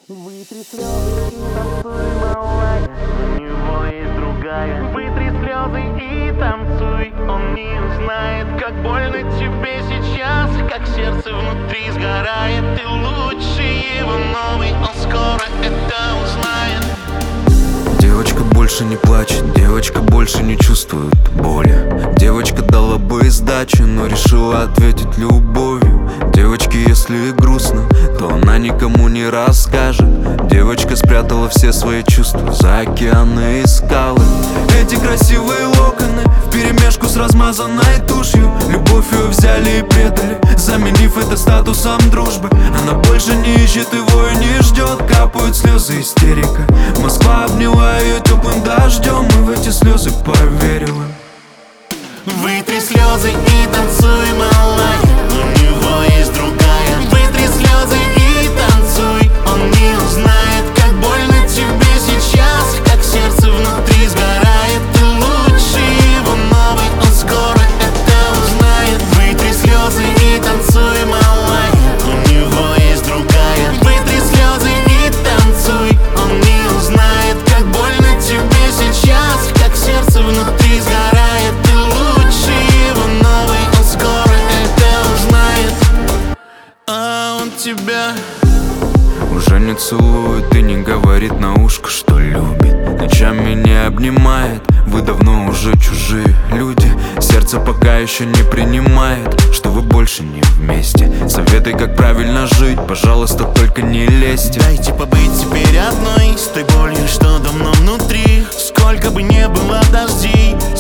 Вытри слезы и танцуй, малая, у него есть другая. Вытри слезы и танцуй, он не узнает, как больно тебе сейчас, как сердце внутри сгорает. Ты лучше его новый, он скоро это узнает. Девочка больше не плачет, девочка больше не чувствует боли. Девочка дала бы сдачу, но решила ответить любовью. Девочке, если грустно, то она никому не расскажет. Девочка спрятала все свои чувства за океаны и скалы. Эти красивые локоны вперемешку с размазанной тушью любовь ее взяли и предали, заменив это статусом дружбы. Она больше не ищет его и не ждет. Капают слезы, истерика. Москва обняла ее теплым дождем, и в эти слезы поверила. Вытри слезы и танцуй, малая, у него есть другая. Вытри слезы и танцуй, он не узнает, как больно тебе сейчас, как сердце внутри сгорает. Ты лучше его новый, он скоро это узнает. Вытри слезы и танцуй, малая, у него есть другая. Вытри слезы и танцуй, он не узнает, как больно тебе сейчас, как сердце внутри сгорает. Ты лучше его новый, он скоро это узнает. А он тебя уже не целует и не говорит на ушко, что любит. Ночами не обнимает, вы давно уже чужие люди. Сердце пока еще не принимает, что вы больше не вместе. Советы, как правильно жить, пожалуйста, только не лезьте. дайте побыть теперь одной, с той болью, что давно внутри. Сколько бы не было дождей,